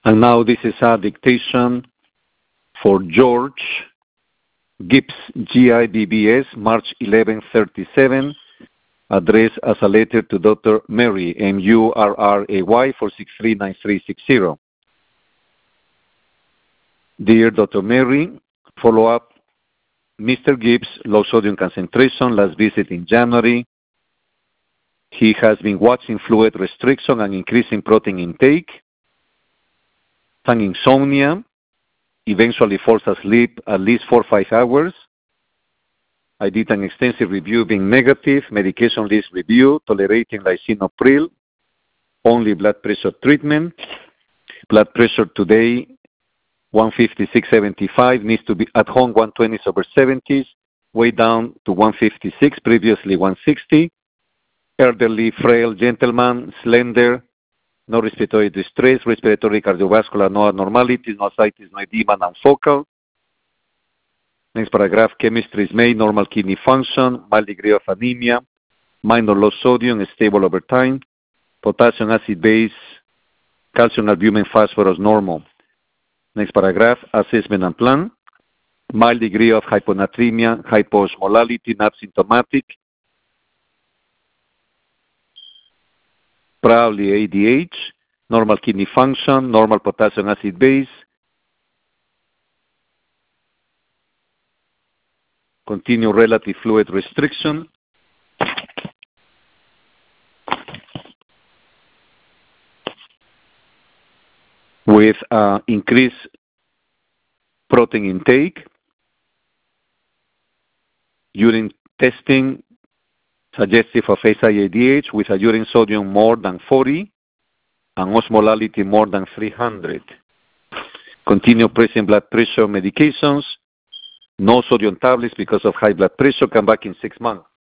And now this is a dictation for George Gibbs, GIBBS, March 11, 37, addressed as a letter to Dr. Murray, MURRAY, 4639360. Dear Dr. Murray, follow up Mr. Gibbs' low sodium concentration last visit in January. He has been watching fluid restriction and increasing protein intake. Some insomnia, eventually falls asleep at least 4 or 5 hours. I did an extensive review being negative, medication list review, tolerating lisinopril, only blood pressure treatment. Blood pressure today, 156/75, needs to be at home 120/70s, way down to 156, previously 160. Elderly, frail gentleman, slender, no respiratory distress, respiratory cardiovascular, no abnormalities, no ascites, no edema, non-focal. Next paragraph, chemistry is made, normal kidney function, mild degree of anemia, minor low sodium, stable over time, potassium acid base, calcium albumin phosphorus normal. Next paragraph, assessment and plan, mild degree of hyponatremia, hyposmolality, not symptomatic, probably ADH, normal kidney function, normal potassium acid base, continue relative fluid restriction, with increased protein intake, urine testing suggestive of SIADH with a urine sodium more than 40 and osmolality more than 300. Continue pressing blood pressure medications, no sodium tablets because of high blood pressure, come back in 6 months.